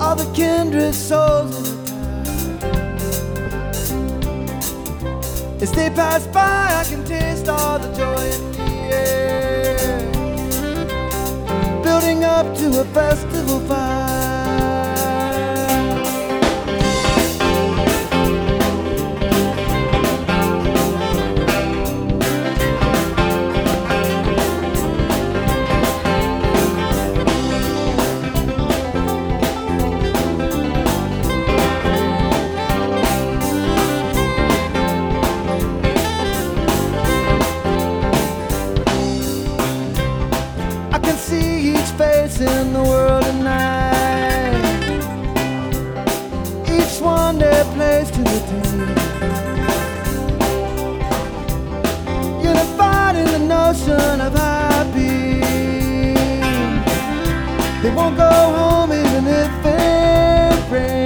all the kindred souls in the past. As they pass by, I can taste all the joy in the air, building up to a festival fire. See each face in the world tonight, each one their place to attain, unified in the notion of happy. They won't go home even if it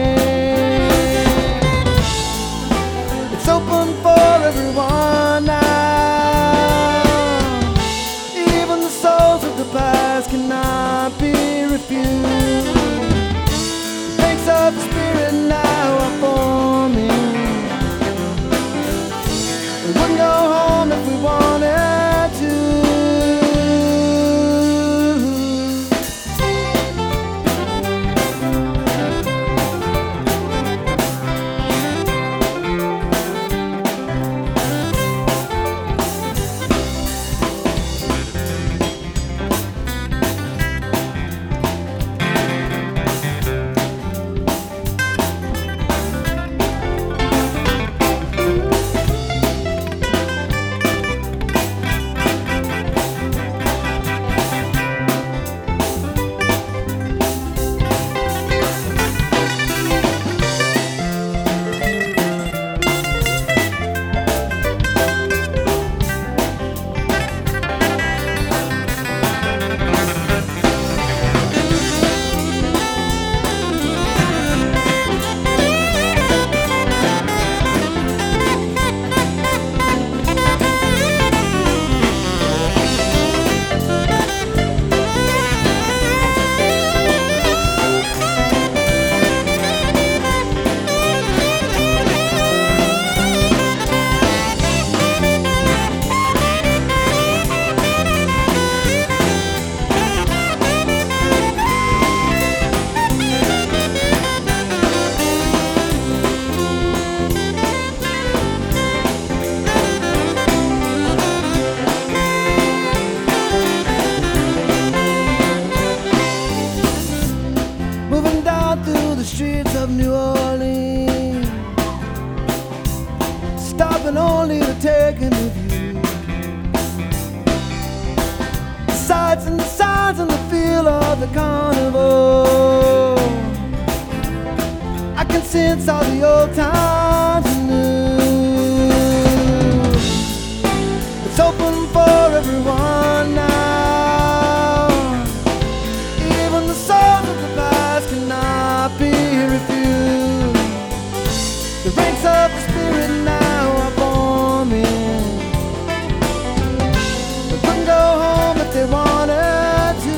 rains. It's open for everyone now. Even the souls of the past cannot be refused. The banks of the spirit now are forming. We wouldn't go home if we wanted to. Moving down through the streets of New Orleans, stopping only to take in the view. The sights and the sounds and the feel of the carnival. I can sense all the old times anew. It's open for everyone now. Even the souls of the past cannot be refused. The ranks of the spirit now are forming. They couldn't go home if they wanted to.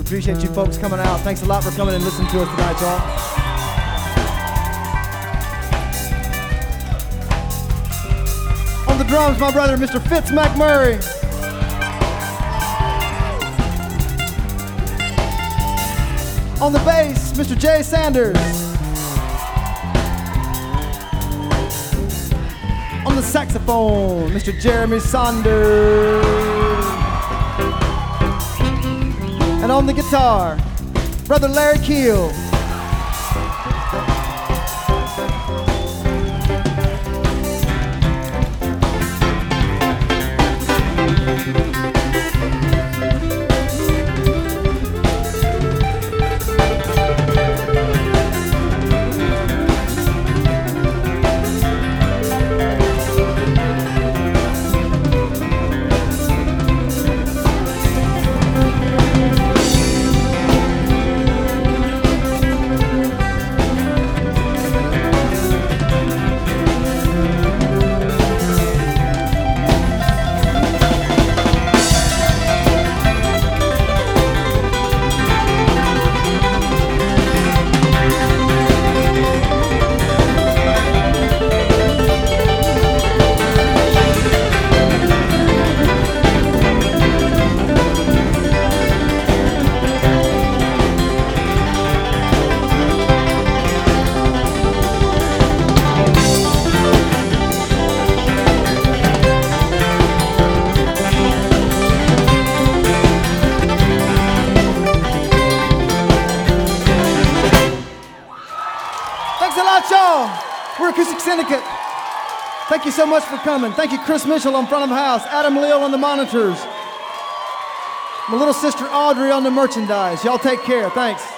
Appreciate you folks coming out. Thanks a lot for coming and listening to us tonight, y'all. On the drums, my brother, Mr. Fitz McMurray. On the bass, Mr. Jay Sanders. On the saxophone, Mr. Jeremy Saunders. And on the guitar, Brother Larry Keel. We're Acoustic Syndicate. Thank you so much for coming. Thank you, Chris Mitchell on front of the house, Adam Leal on the monitors, my little sister Audrey on the merchandise. Y'all take care. Thanks.